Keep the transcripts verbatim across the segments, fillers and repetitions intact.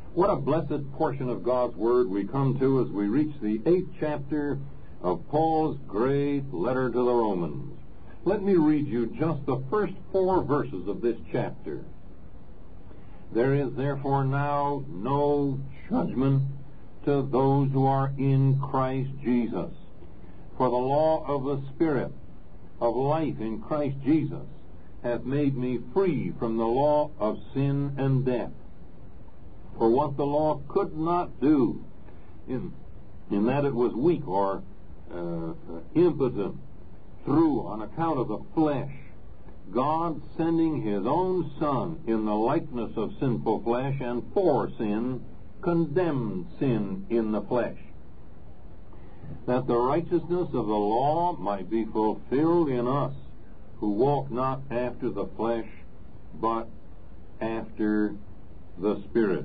What a blessed portion of God's Word we come to as we reach the eighth chapter of Paul's great letter to the Romans. Let me read you just the first four verses of this chapter. There is therefore now no judgment to those who are in Christ Jesus. For the law of the Spirit of life in Christ Jesus hath made me free from the law of sin and death. For what the law could not do, in, in that it was weak or uh, impotent, through on account of the flesh, God sending his own Son in the likeness of sinful flesh, and for sin, condemned sin in the flesh, that the righteousness of the law might be fulfilled in us, who walk not after the flesh, but after the Spirit.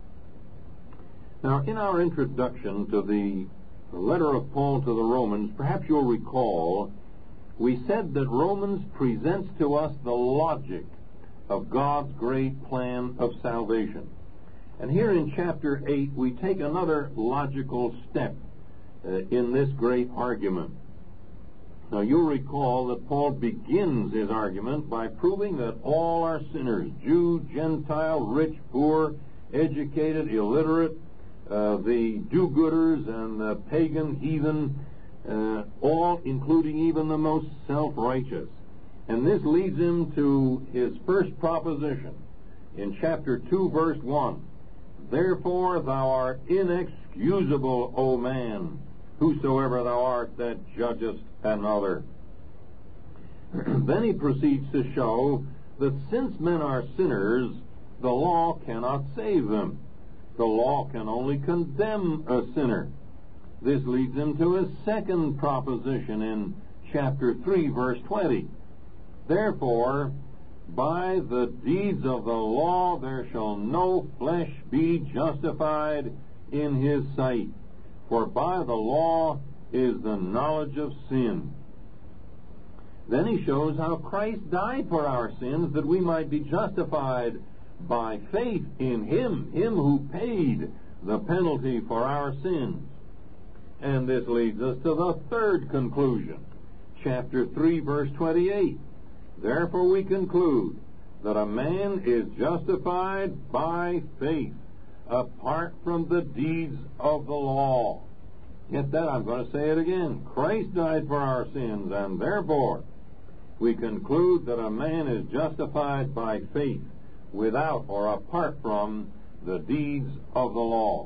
Now, in our introduction to the letter of Paul to the Romans, perhaps you'll recall, we said that Romans presents to us the logic of God's great plan of salvation. And here in chapter eight, we take another logical step uh, in this great argument. Now, you'll recall that Paul begins his argument by proving that all are sinners, Jew, Gentile, rich, poor, educated, illiterate, uh, the do-gooders and the pagan, heathen, uh, all, including even the most self-righteous. And this leads him to his first proposition in chapter two, verse one. Therefore thou art inexcusable, O man, whosoever thou art that judgest another. Then he proceeds to show that since men are sinners, the law cannot save them. The law can only condemn a sinner. This leads him to his second proposition in chapter three, verse twenty. Therefore, by the deeds of the law there shall no flesh be justified in his sight, for by the law is the knowledge of sin. Then he shows how Christ died for our sins, that we might be justified by faith in him, him who paid the penalty for our sins. And this leads us to the third conclusion, chapter three, verse twenty-eight. Therefore we conclude that a man is justified by faith, apart from the deeds of the law. Get that? I'm going to say it again. Christ died for our sins, and therefore we conclude that a man is justified by faith, without or apart from the deeds of the law.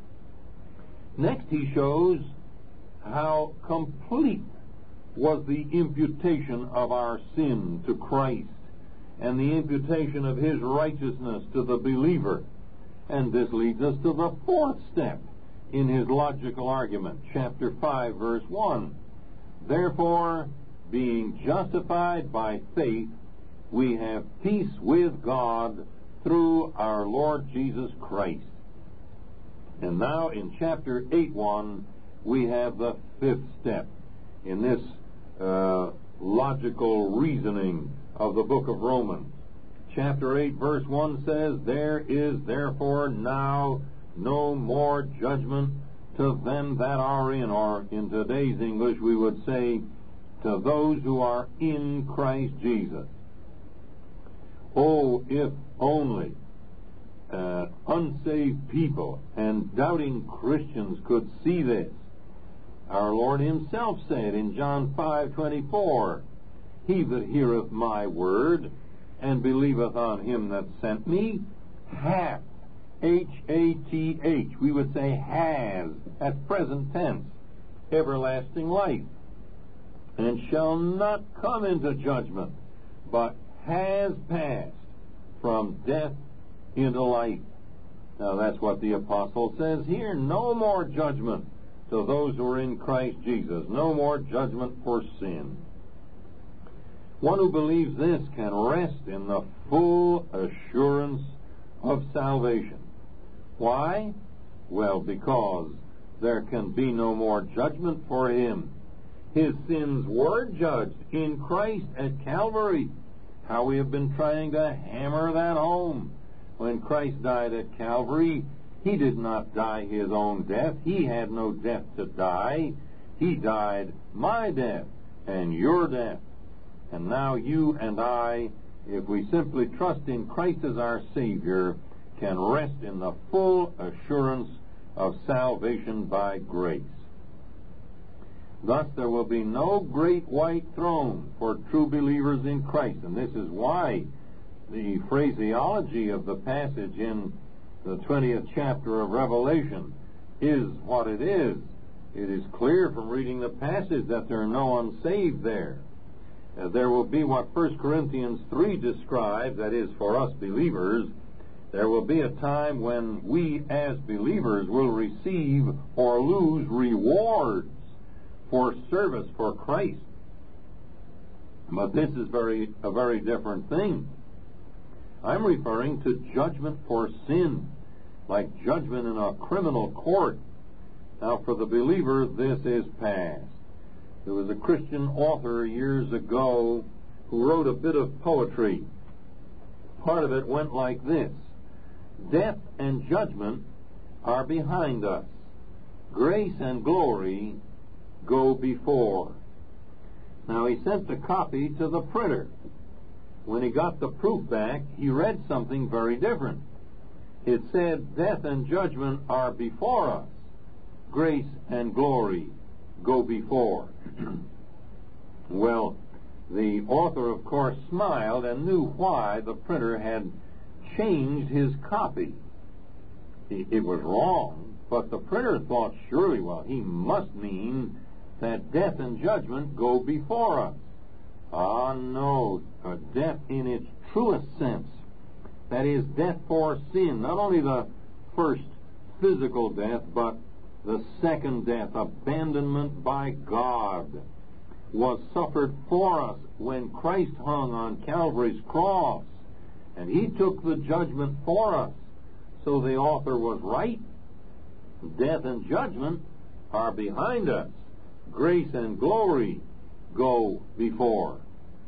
Next, he shows how complete was the imputation of our sin to Christ, and the imputation of his righteousness to the believer. And this leads us to the fourth step in his logical argument, chapter five, verse one. Therefore, being justified by faith, we have peace with God through our Lord Jesus Christ. And now in chapter eight, one, we have the fifth step in this uh, logical reasoning of the book of Romans. Chapter eight, verse one says, There is therefore now no more judgment to them that are in, or in today's English we would say, to those who are in Christ Jesus. Oh, if only uh, unsaved people and doubting Christians could see this. Our Lord himself said in John five twenty-four, He that heareth my word and believeth on him that sent me hath, H A T H, we would say has, at present tense, everlasting life, and shall not come into judgment, but has passed from death into life. Now that's what the apostle says here. No more judgment to those who are in Christ Jesus. No more judgment for sin. One who believes this can rest in the full assurance of salvation. Why? Well, because there can be no more judgment for him. His sins were judged in Christ at Calvary. How we have been trying to hammer that home. When Christ died at Calvary, He did not die his own death. He had no death to die. He died my death and your death. And now you and I, if we simply trust in Christ as our Savior, can rest in the full assurance of salvation by grace. Thus there will be no great white throne for true believers in Christ. And this is why the phraseology of the passage in the twentieth chapter of Revelation is what it is. It is clear from reading the passage that there are no unsaved there. Uh, there will be what First Corinthians three describes, that is, for us believers, there will be a time when we as believers will receive or lose rewards for service for Christ. But this is very a very different thing. I'm referring to judgment for sin, like judgment in a criminal court. Now, for the believer, this is past. There was a Christian author years ago who wrote a bit of poetry. Part of it went like this: death and judgment are behind us. Grace and glory go before. Now, he sent the copy to the printer. When he got the proof back, he read something very different. It said, death and judgment are before us. Grace and glory go before. Well, the author, of course, smiled and knew why the printer had changed his copy. It was wrong, but the printer thought, surely, well, he must mean that death and judgment go before us. Ah, no, uh, death in its truest sense. That is, death for sin. Not only the first physical death, but the second death, abandonment by God, was suffered for us when Christ hung on Calvary's cross. And he took the judgment for us. So the author was right. Death and judgment are behind us. Grace and glory go before.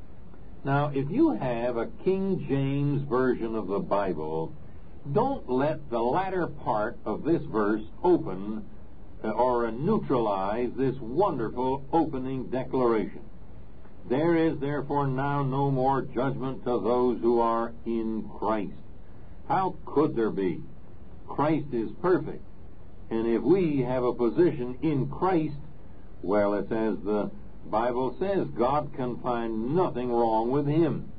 Now, if you have a King James version of the Bible, don't let the latter part of this verse open uh, or neutralize this wonderful opening declaration. There is therefore now no more judgment to those who are in Christ. How could there be? Christ is perfect. And if we have a position in Christ, well, it's as the Bible says, God can find nothing wrong with him.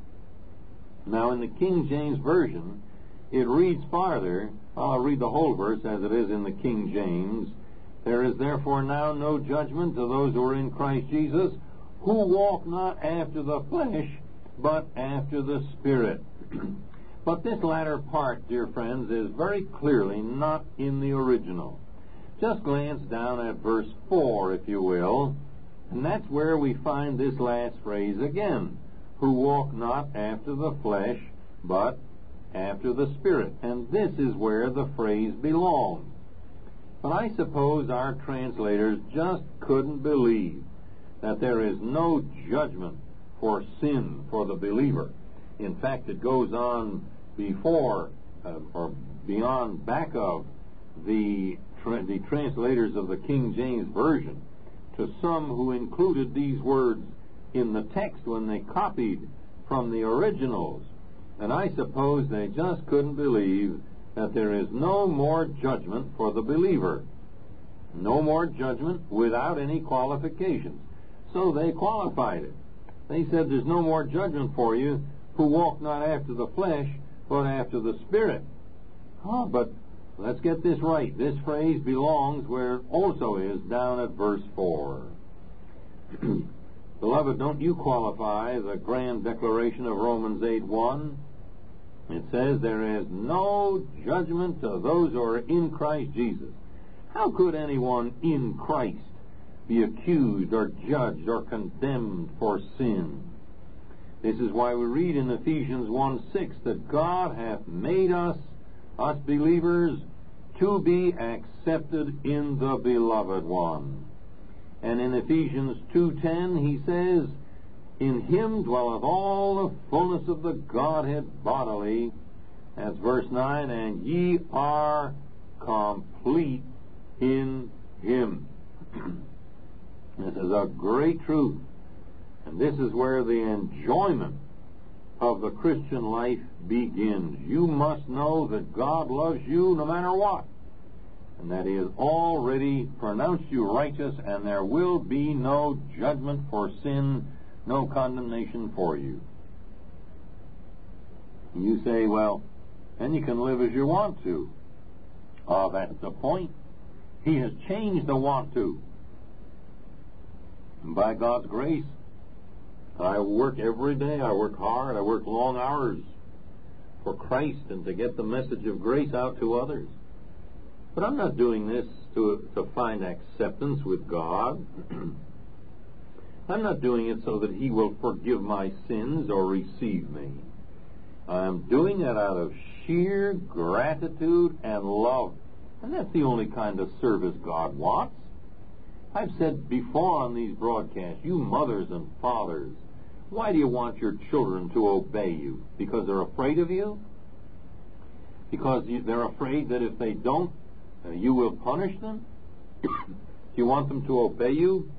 Now, in the King James Version, it reads farther. I'll read the whole verse as it is in the King James. There is therefore now no judgment to those who are in Christ Jesus, who walk not after the flesh, but after the Spirit. But this latter part, dear friends, is very clearly not in the original. Just glance down at verse four, if you will, and that's where we find this last phrase again, who walk not after the flesh, but after the Spirit. And this is where the phrase belongs. But I suppose our translators just couldn't believe that there is no judgment for sin for the believer. In fact, it goes on before uh, or beyond back of the, tra- the translators of the King James Version to some who included these words in the text when they copied from the originals. And I suppose they just couldn't believe that there is no more judgment for the believer. No more judgment without any qualifications. So they qualified it. They said there's no more judgment for you who walk not after the flesh, but after the Spirit. Oh, but let's get this right. This phrase belongs where it also is, down at verse four. Beloved, don't you qualify the grand declaration of Romans eight one? It says there is no judgment to those who are in Christ Jesus. How could anyone in Christ be accused or judged or condemned for sin? This is why we read in Ephesians one six that God hath made us, us believers, to be accepted in the Beloved One. And in Ephesians two ten he says, in him dwelleth all the fullness of the Godhead bodily. That's verse nine, and ye are complete in Him. This is a great truth, and this is where the enjoyment of the Christian life begins. You must know that God loves you no matter what, and that He has already pronounced you righteous, and there will be no judgment for sin, no condemnation for you. You say, well, then you can live as you want to. Oh, that's the point. He has changed the want to. And by God's grace, I work every day. I work hard. I work long hours for Christ and to get the message of grace out to others. But I'm not doing this to, to find acceptance with God. I'm not doing it so that He will forgive my sins or receive me. I'm doing it out of sheer gratitude and love. And that's the only kind of service God wants. I've said before on these broadcasts, you mothers and fathers, why do you want your children to obey you? Because they're afraid of you? Because they're afraid that if they don't, uh, you will punish them? Do you want them to obey you?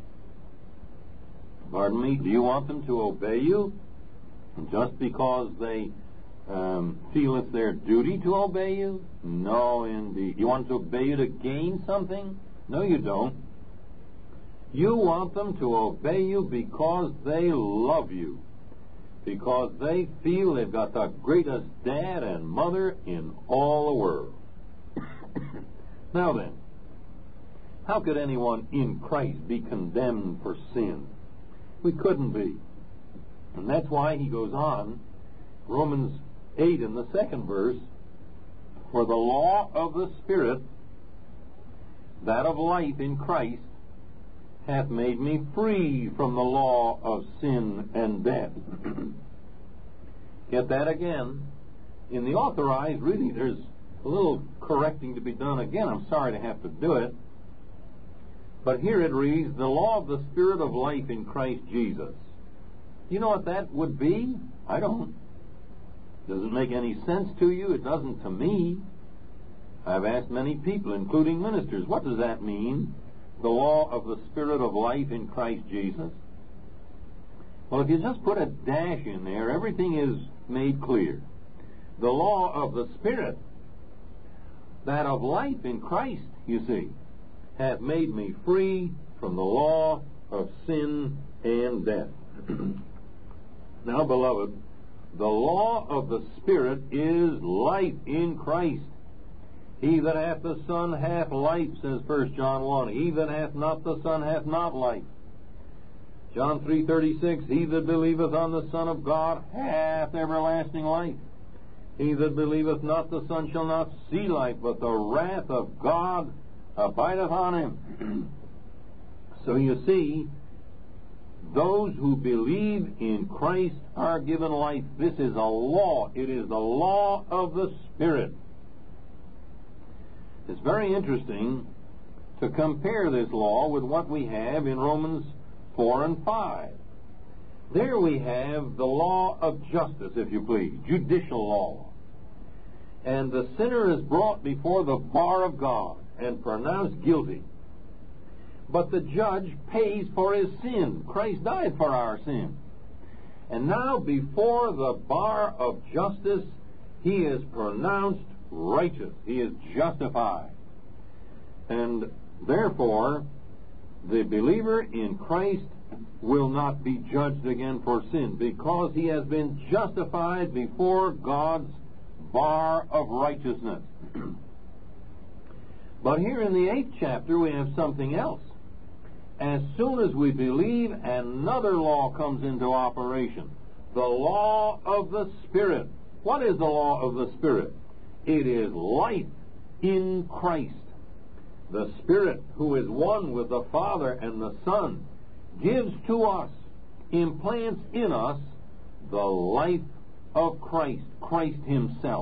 Pardon me? Do you want them to obey you just because they um, feel it's their duty to obey you? No, indeed. You want them to obey you to gain something? No, you don't. You want them to obey you because they love you, because they feel they've got the greatest dad and mother in all the world. Now then, how could anyone in Christ be condemned for sin? We couldn't be. And that's why he goes on, Romans eight in the second verse, for the law of the Spirit, that of life in Christ, hath made me free from the law of sin and death. Get that again. In the Authorized, really, there's a little correcting to be done again. I'm sorry to have to do it. But here it reads, the law of the Spirit of life in Christ Jesus. You know what that would be? I don't. Does it make any sense to you? It doesn't to me. I've asked many people, including ministers, what does that mean? The law of the Spirit of life in Christ Jesus? Well, if you just put a dash in there, everything is made clear. The law of the Spirit, that of life in Christ, you see, hath made me free from the law of sin and death. Now, beloved, the law of the Spirit is life in Christ. He that hath the Son hath life, says First John one. He that hath not the Son hath not life. John three thirty-six, he that believeth on the Son of God hath everlasting life. He that believeth not the Son shall not see life, but the wrath of God abideth on him. So you see, those who believe in Christ are given life. This is a law. It is the law of the Spirit. It's very interesting to compare this law with what we have in Romans four and five. There we have the law of justice, if you please, judicial law. And the sinner is brought before the bar of God and pronounced guilty. But the judge pays for his sin. Christ died for our sin. And now before the bar of justice, he is pronounced righteous. He is justified. And therefore, the believer in Christ will not be judged again for sin, because he has been justified before God's bar of righteousness. But here in the eighth chapter, we have something else. As soon as we believe, another law comes into operation. The law of the Spirit. What is the law of the Spirit? It is life in Christ. The Spirit, who is one with the Father and the Son, gives to us, implants in us, the life of Christ, Christ himself.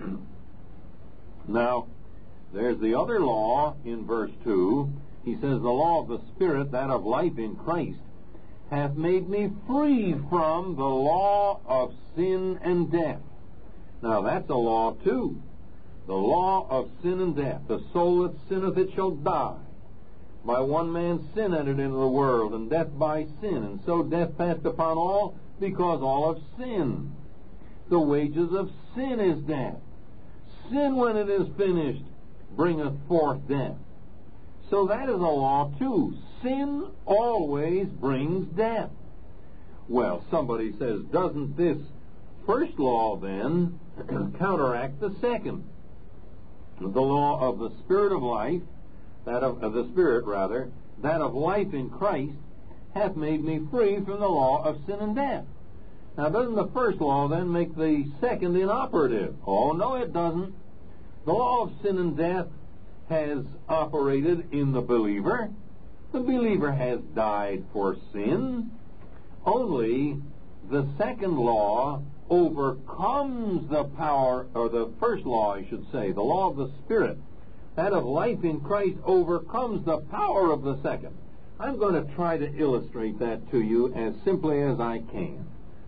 Now, there's the other law in verse two. He says, the law of the Spirit, that of life in Christ, hath made me free from the law of sin and death. Now, that's a law, too. the law of sin and death. The soul that sinneth, it shall die. By one man's sin entered into the world, and death by sin. And so death passed upon all, because all have sinned. The wages of sin is death. Sin, when it is finished, bringeth forth death. So that is a law too. Sin always brings death. Well, somebody says, doesn't this first law then counteract the second? The law of the Spirit of life, that of, of the Spirit rather, that of life in Christ, hath made me free from the law of sin and death. Now, doesn't the first law then make the second inoperative? Oh, no, it doesn't. The law of sin and death has operated in the believer. The believer has died for sin. Only the second law overcomes the power, or the first law, I should say, the law of the Spirit, that of life in Christ, overcomes the power of the second. I'm going to try to illustrate that to you as simply as I can.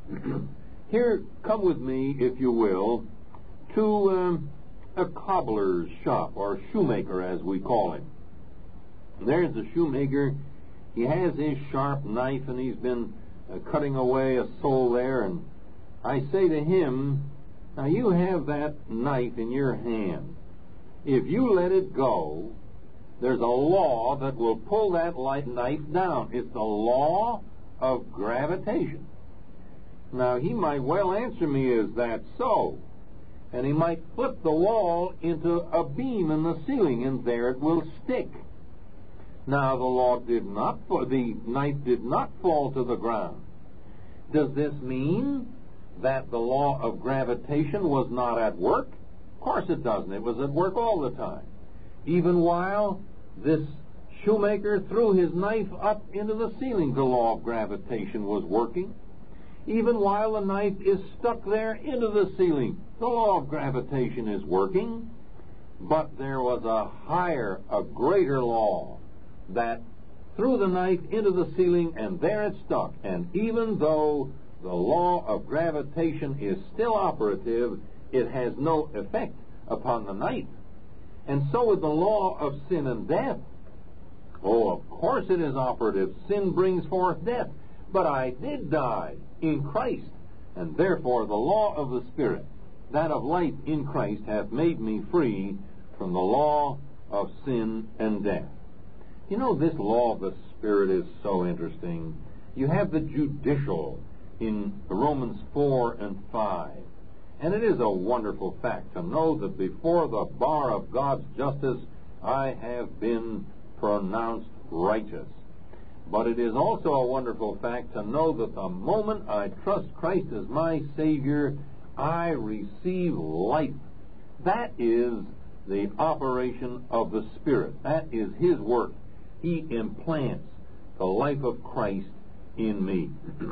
Here, come with me, if you will, to um, a cobbler's shop, or shoemaker as we call him. There's the shoemaker. He has his sharp knife, and he's been uh, cutting away a sole there, and I say to him, now you have that knife in your hand. If you let it go, there's a law that will pull that light knife down. It's the law of gravitation. Now, he might well answer me, is that so? And he might flip the wall into a beam in the ceiling, and there it will stick. Now, the law did not, the knife did not fall to the ground. Does this mean that the law of gravitation was not at work? Of course it doesn't. It was at work all the time. Even while this shoemaker threw his knife up into the ceiling, the law of gravitation was working. Even while the knife is stuck there into the ceiling, the law of gravitation is working. But there was a higher, a greater law that threw the knife into the ceiling, and there it stuck. And even though the law of gravitation is still operative, it has no effect upon the knife. And so with the law of sin and death, oh, of course it is operative. Sin brings forth death. But I did die in Christ, and therefore the law of the Spirit, that of life in Christ, hath made me free from the law of sin and death. You know, this law of the Spirit is so interesting. You have the judicial in Romans four and five. And it is a wonderful fact to know that before the bar of God's justice I have been pronounced righteous. But it is also a wonderful fact to know that the moment I trust Christ as my Savior, I receive life. That is the operation of the Spirit. That is His work. He implants the life of Christ in me.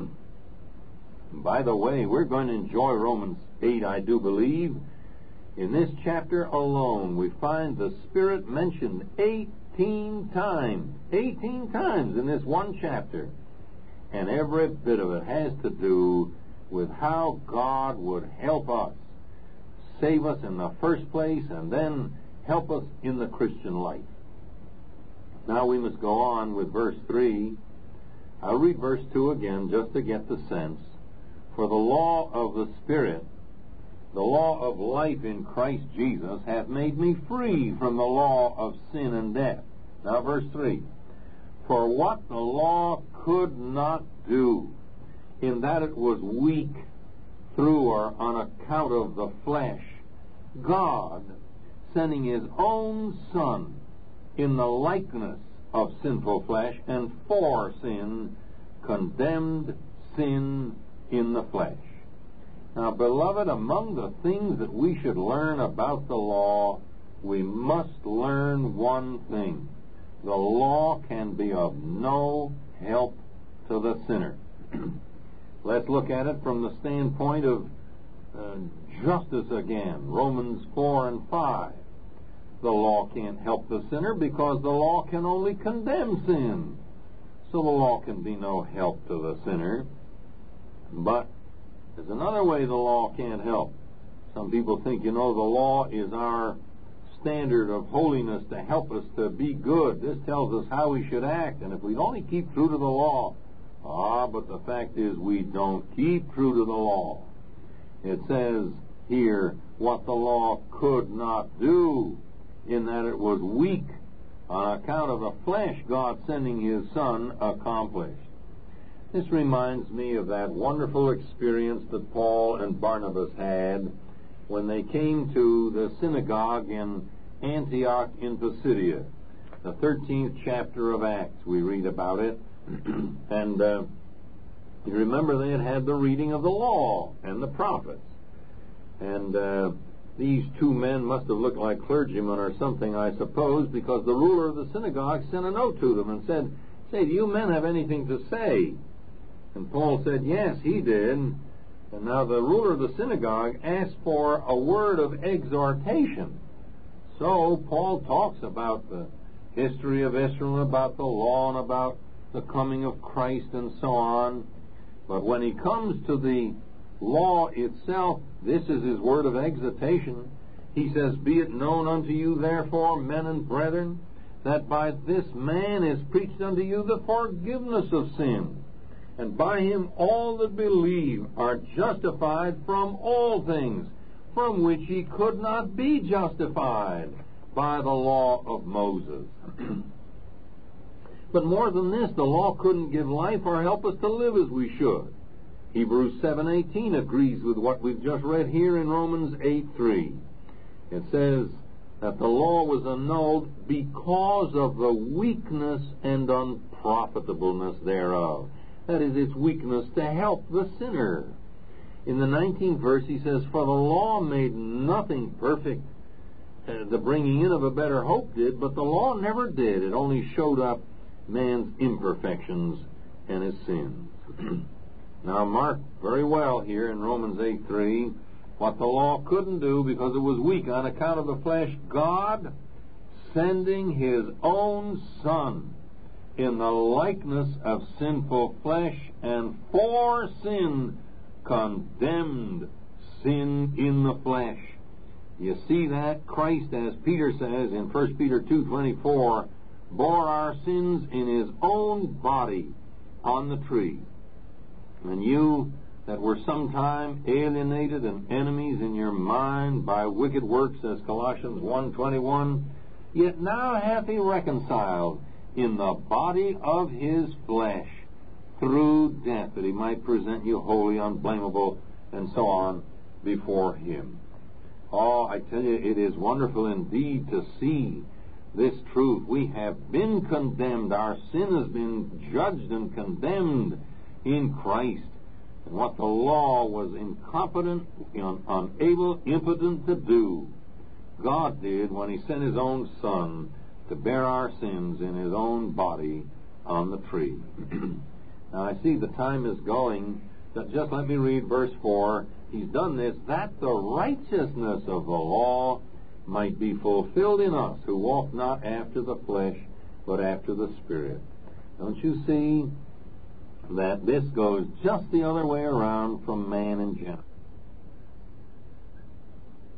By the way, we're going to enjoy Romans eight, I do believe. In this chapter alone, we find the Spirit mentioned eighteen times. eighteen times in this one chapter. And every bit of it has to do with how God would help us, save us in the first place, and then help us in the Christian life. Now we must go on with verse three. I'll read verse two again just to get the sense. For the law of the Spirit, the law of life in Christ Jesus, hath made me free from the law of sin and death. Now verse three. For what the law could not do, in that it was weak through or on account of the flesh, God, sending His own Son in the likeness of sinful flesh, and for sin, condemned sin in the flesh. Now, beloved, among the things that we should learn about the law, we must learn one thing. The law can be of no help to the sinner. Let's look at it from the standpoint of uh, justice again. Romans four and five. The law can't help the sinner because the law can only condemn sin. So the law can be no help to the sinner. But there's another way the law can't help. Some people think, you know, the law is our standard of holiness to help us to be good. This tells us how we should act, and if we only keep true to the law. Ah, but the fact is we don't keep true to the law. It says here what the law could not do, in that it was weak on account of the flesh God sending His Son accomplished. This reminds me of that wonderful experience that Paul and Barnabas had when they came to the synagogue in Antioch in Pisidia. The thirteenth chapter of Acts, we read about it. and uh, you remember they had had the reading of the law and the prophets. And uh, these two men must have looked like clergymen or something, I suppose, because the ruler of the synagogue sent a note to them and said, "Say, do you men have anything to say?" And Paul said, yes, he did. And now the ruler of the synagogue asked for a word of exhortation. So Paul talks about the history of Israel, about the law, and about the coming of Christ and so on. But when he comes to the law itself, this is his word of exhortation. He says, "Be it known unto you, therefore, men and brethren, that by this man is preached unto you the forgiveness of sins. And by him all that believe are justified from all things, from which ye could not be justified by the law of Moses." But more than this, the law couldn't give life or help us to live as we should. Hebrews seven eighteen agrees with what we've just read here in Romans eight three. It says that the law was annulled because of the weakness and unprofitableness thereof. That is, its weakness to help the sinner. In the nineteenth verse, he says, "For the law made nothing perfect. Uh, the bringing in of a better hope did, but the law never did. It only showed up man's imperfections and his sins." Now, mark very well here in Romans eight three what the law couldn't do because it was weak on account of the flesh. God sending His own Son in the likeness of sinful flesh, and for sin condemned sin in the flesh. You see that? Christ, as Peter says in First Peter two twenty-four, bore our sins in His own body on the tree. And you that were sometime alienated and enemies in your mind by wicked works, as Colossians one twenty-one, yet now hath He reconciled in the body of His flesh through death, that He might present you holy, unblameable, and so on before Him. Oh, I tell you, it is wonderful indeed to see this truth. We have been condemned. Our sin has been judged and condemned in Christ. And what the law was incompetent, un- unable, impotent to do, God did when He sent His own Son to bear our sins in His own body on the tree. Now, I see the time is going, but just let me read verse four. He's done this that the righteousness of the law might be fulfilled in us, who walk not after the flesh, but after the Spirit. Don't you see that this goes just the other way around from man in general?